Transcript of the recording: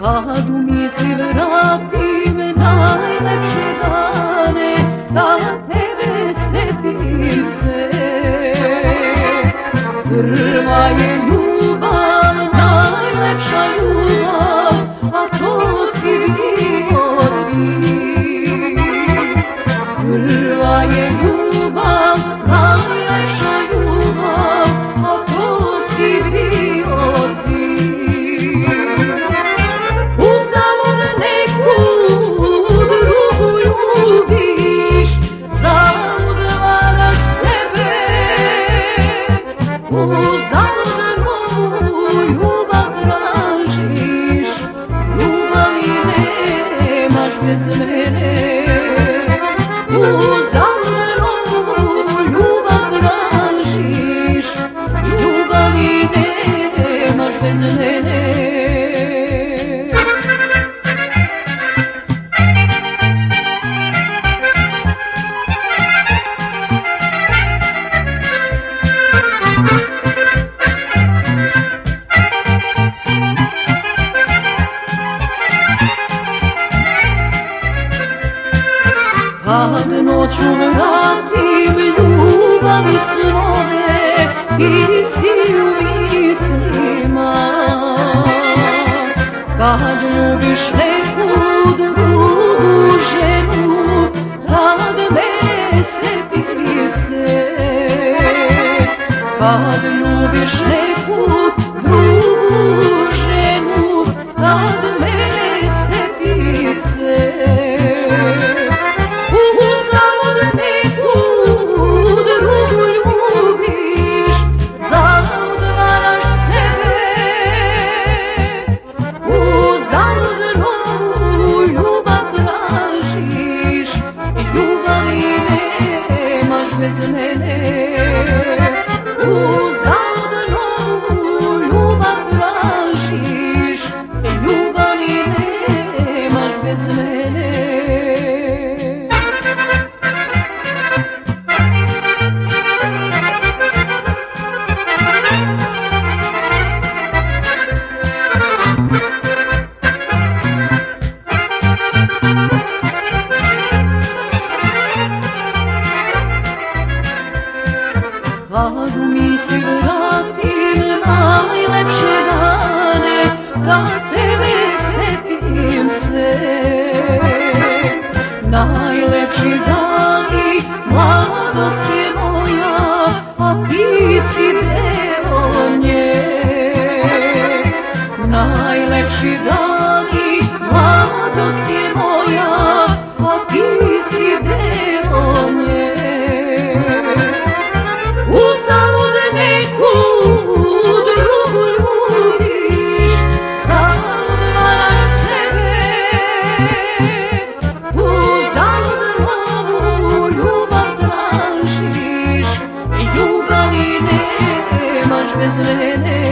Kad u misli vratim najlepše dane, da tebe setim se. Prva je ljubav, najlepša ljubav, a to si bio ti. Prva je ljubav, najlepša ljubav, a to si bio ti. Uzalud neku drugu ljubiš, zalud varaš sebe. Uzalud novu ljubav tražiš, ljubavi nemaš bez mene. Uzalud novu ljubav tražiš, ljubavi nemaš bez mene. Kad noću vratim ljubavi snove, ti si u mislima. Kad ljubiš neku drugu ženu, kad me seti se. Kad ljubiš neku drugu ženu, kad me seti se. Bez mene, uzalud novu ljubav tražiš, ljubavi nemaš bez mene. Kad u misli vratim najlepše dane, da tebe setim se. Najlepši dani, mladost je moja, a ti si deo nje. Najlepši dani, mladost je moja, a ti si deo nje. Uzalud neku drugu ljubiš, zalud varaš sebe. Uzalud novu ljubav tražiš, ljubavi nemaš bez mene.